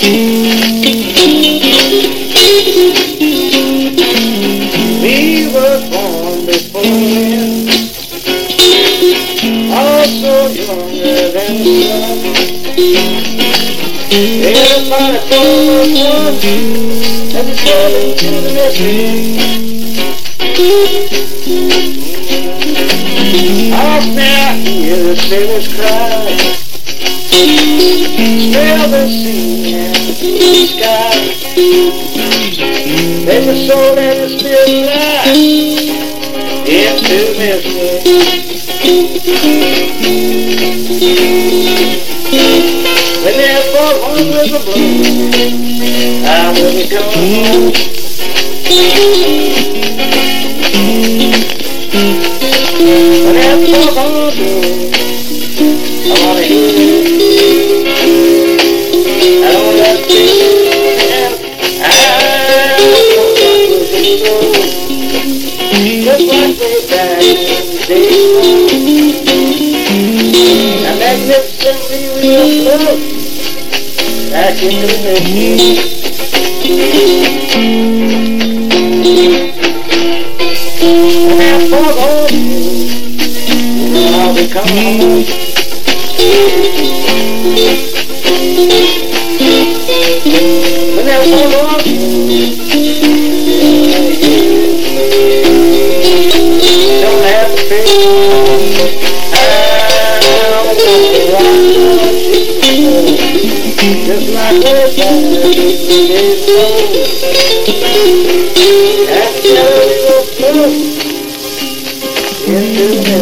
We were born before then, also younger than the sun. Everybody told us once that the trouble was missing. Off now hear the sailors cry, smell the sea and the sky. There's a soul that is still alive into mystery. When that bullhorn whistle blows, I will be coming home. When that bullhorn blows, I want to hear it. I don't let it be. Just like way back in the days, a magnificently real float back into the machine. And that fog on you, know I'll be coming home. When that fog on you, don't have to fear. Just like way back days ago. After we will float into the